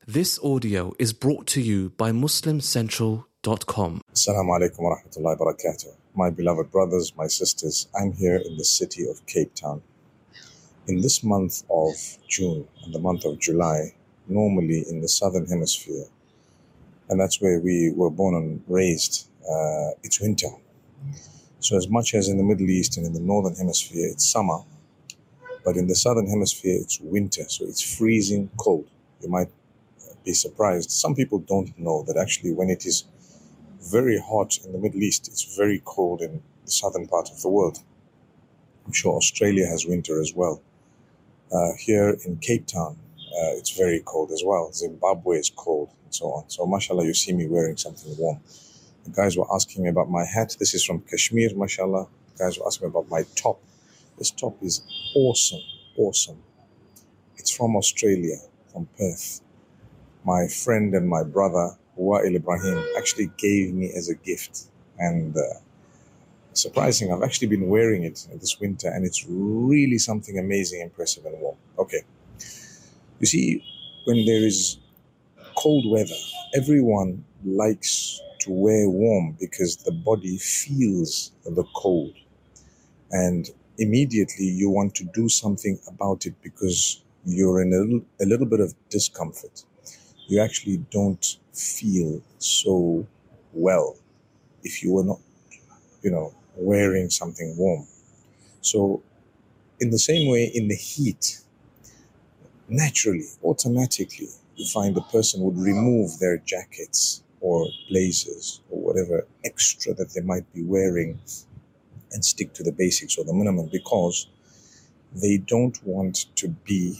This audio is brought to you by MuslimCentral.com. Assalamu alaikum wa rahmatullahi wa barakatuh. My beloved brothers, my sisters, I'm here in the city of Cape Town. In this month of June and the month of July, normally in the southern hemisphere, and that's where we were born and raised, it's winter. So as much as in the Middle East and in the northern hemisphere, it's summer, but in the southern hemisphere, it's winter. So it's freezing cold. You might be surprised. Some people don't know that actually when it is very hot in the Middle East, it's very cold in the southern part of the world. I'm sure Australia has winter as well. Here in Cape Town, it's very cold as well. Zimbabwe is cold and so on. So mashallah, you see me wearing something warm. The guys were asking me about my hat. This is from Kashmir, mashallah. The guys were asking me about my top. This top is awesome, awesome. It's from Australia, from Perth. My friend and my brother, Wa'il Ibrahim, actually gave me as a gift. And surprising, I've actually been wearing it this winter, and it's really something amazing, impressive, and warm. Okay. You see, when there is cold weather, everyone likes to wear warm because the body feels the cold. And immediately you want to do something about it because you're in a little bit of discomfort. You actually don't feel so well if you were not, wearing something warm. So in the same way, in the heat, naturally, automatically, you find the person would remove their jackets or blazers or whatever extra that they might be wearing and stick to the basics or the minimum because they don't want to be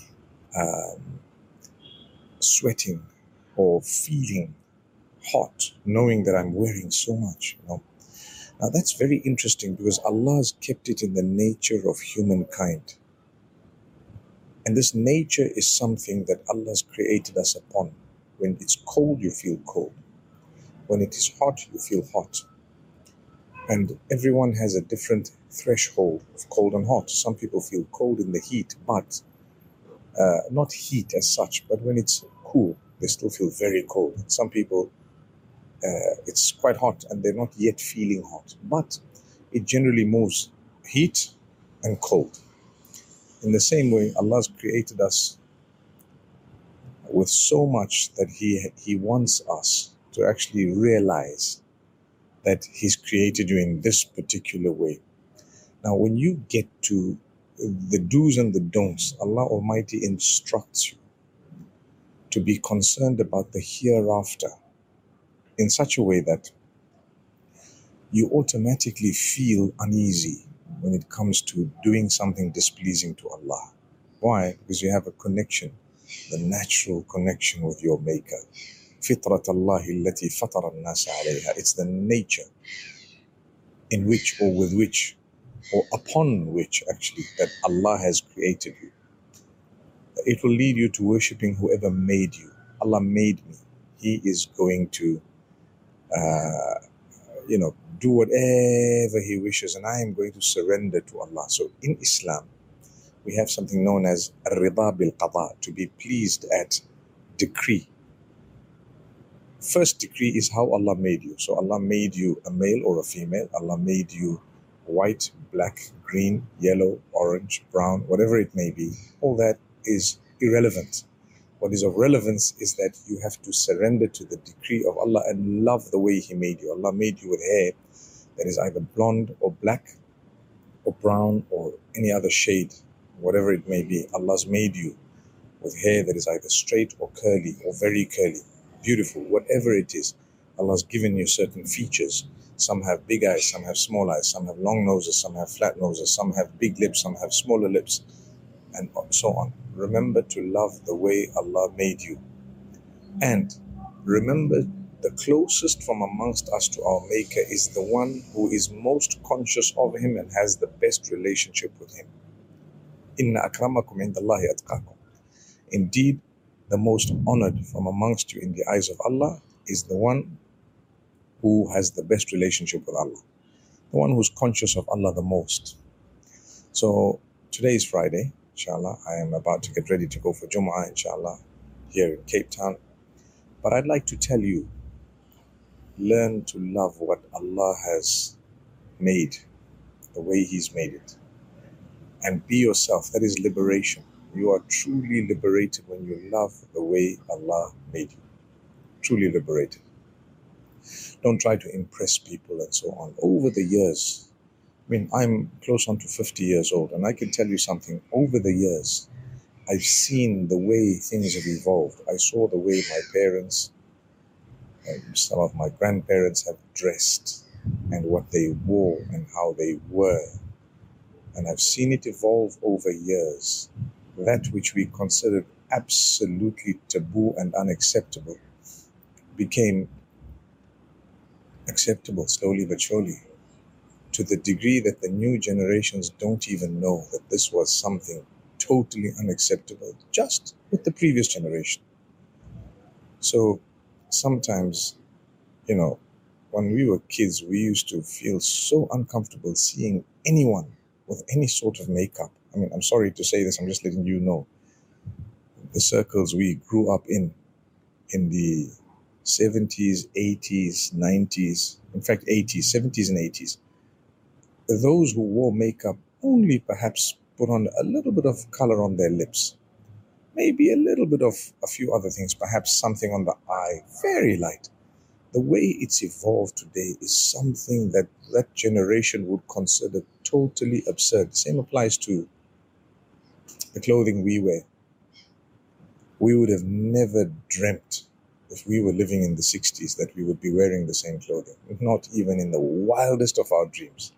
sweating or feeling hot, knowing that I'm wearing so much, Now that's very interesting because Allah has kept it in the nature of humankind. And this nature is something that Allah has created us upon. When it's cold, you feel cold. When it is hot, you feel hot. And everyone has a different threshold of cold and hot. Some people feel cold in the heat, but not heat as such, but when it's cool, they still feel very cold. And some people, it's quite hot and they're not yet feeling hot. But it generally moves heat and cold. In the same way, Allah has created us with so much that He wants us to actually realize that He's created you in this particular way. Now, when you get to the do's and the don'ts, Allah Almighty instructs you to be concerned about the hereafter in such a way that you automatically feel uneasy when it comes to doing something displeasing to Allah. Why? Because you have a connection, the natural connection with your Maker. فِطْرَةَ اللَّهِ الَّتِي فَطَرَ النَّاسَ عَلَيْهَا. It's the nature in which or with which or upon which actually that Allah has created you. It will lead you to worshipping whoever made you. Allah made me. He is going to, do whatever He wishes, and I am going to surrender to Allah. So in Islam, we have something known as ar-rida bil-qada, to be pleased at decree. First decree is how Allah made you. So Allah made you a male or a female. Allah made you white, black, green, yellow, orange, brown, whatever it may be. All that is irrelevant. What is of relevance is that you have to surrender to the decree of Allah and love the way He made you. Allah made you with hair that is either blonde or black or brown or any other shade, whatever it may be. Allah's made you with hair that is either straight or curly or very curly. Beautiful, whatever it is. Allah's given you certain features. Some have big eyes, some have small eyes, some have long noses, some have flat noses, some have big lips, some have smaller lips, and so on. Remember to love the way Allah made you. And remember, the closest from amongst us to our Maker is the one who is most conscious of Him and has the best relationship with Him. Inna akramakum indallahi atqakum. Indeed, the most honored from amongst you in the eyes of Allah is the one who has the best relationship with Allah, the one who's conscious of Allah the most. So today is Friday, inshallah. I am about to get ready to go for Jum'ah, inshallah, here in Cape Town. But I'd like to tell you, learn to love what Allah has made, the way He's made it. And be yourself. That is liberation. You are truly liberated when you love the way Allah made you. Truly liberated. Don't try to impress people and so on. Over the years, I'm close on to 50 years old, and I can tell you something. Over the years, I've seen the way things have evolved. I saw the way my parents and some of my grandparents have dressed and what they wore and how they were. And I've seen it evolve over years. That which we considered absolutely taboo and unacceptable became acceptable slowly but surely, to the degree that the new generations don't even know that this was something totally unacceptable just with the previous generation. So sometimes, when we were kids, we used to feel so uncomfortable seeing anyone with any sort of makeup. I'm sorry to say this, I'm just letting you know. The circles we grew up in the 70s, 80s, 90s, in fact 80s, 70s and 80s, those who wore makeup only perhaps put on a little bit of color on their lips, maybe a little bit of a few other things, perhaps something on the eye, very light. The way it's evolved today is something that that generation would consider totally absurd. The same applies to the clothing we wear. We would have never dreamt, if we were living in the 60s, that we would be wearing the same clothing, not even in the wildest of our dreams.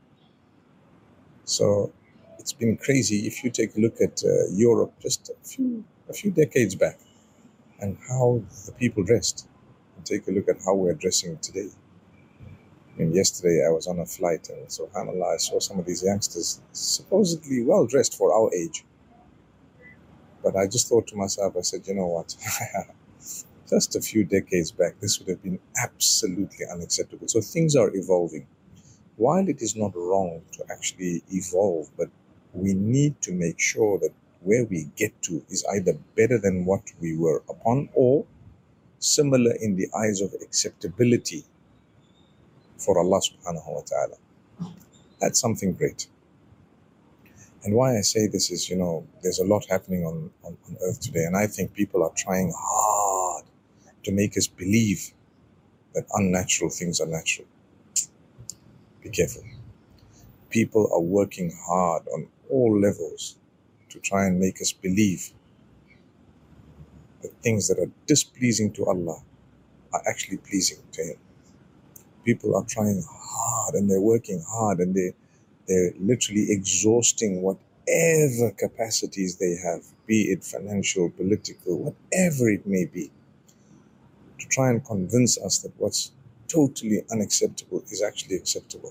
So it's been crazy. If you take a look at Europe just a few decades back, and how the people dressed, and take a look at how we're dressing today. Yesterday I was on a flight, and subhanAllah, I saw some of these youngsters supposedly well dressed for our age. But I just thought to myself, I said, you know what? Just a few decades back, this would have been absolutely unacceptable. So things are evolving. While it is not wrong to actually evolve, but we need to make sure that where we get to is either better than what we were upon, or similar in the eyes of acceptability for Allah subhanahu wa ta'ala. That's something great. And why I say this is, there's a lot happening on earth today, and I think people are trying hard to make us believe that unnatural things are natural. Be careful. People are working hard on all levels to try and make us believe that things that are displeasing to Allah are actually pleasing to Him. People are trying hard, and they're working hard, and they're literally exhausting whatever capacities they have, be it financial, political, whatever it may be, to try and convince us that what's totally unacceptable is actually acceptable.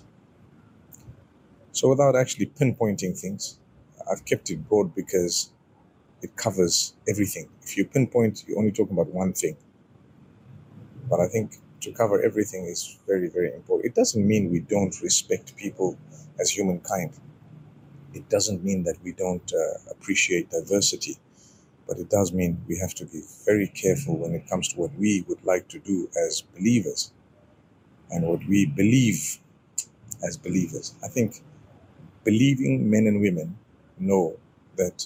So without actually pinpointing things, I've kept it broad because it covers everything. If you pinpoint, you're only talking about one thing. But I think to cover everything is very, very important. It doesn't mean we don't respect people as humankind. It doesn't mean that we don't appreciate diversity. But it does mean we have to be very careful when it comes to what we would like to do as believers and what we believe as believers. I think believing men and women know that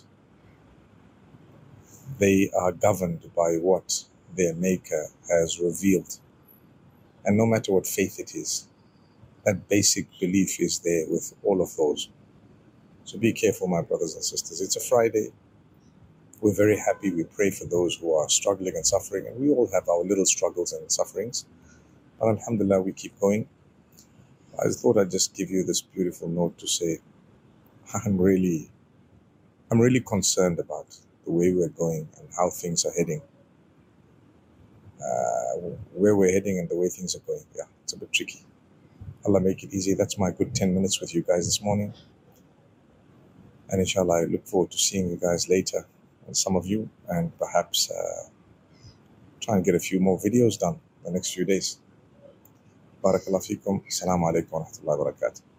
they are governed by what their Maker has revealed. And no matter what faith it is, that basic belief is there with all of those. So be careful, my brothers and sisters. It's a Friday. We're very happy. We pray for those who are struggling and suffering. And we all have our little struggles and sufferings. But alhamdulillah, we keep going. I thought I'd just give you this beautiful note to say, I'm really concerned about the way we're going and how things are heading. Where we're heading and the way things are going. Yeah, it's a bit tricky. Allah make it easy. That's my good 10 minutes with you guys this morning. And inshallah, I look forward to seeing you guys later, and some of you, and perhaps try and get a few more videos done the next few days. Barakallahu feekum. Assalamu alaikum wa rahmatullahi wa barakatuh.